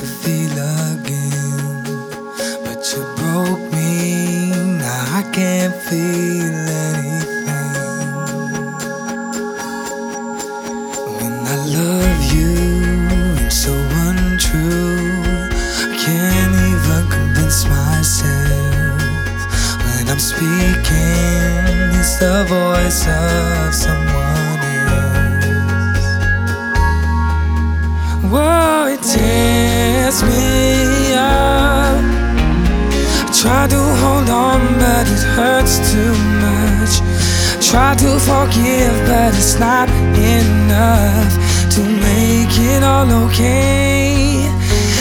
to feel again, but you broke me. Now I can't feel anything. When I love you, it's so untrue. I can't even convince myself. When I'm speaking, it's the voice of someone else. Whoa, it tears me up. I try to hold on, but it hurts too much. Try to forgive, but it's not enough to make it all okay.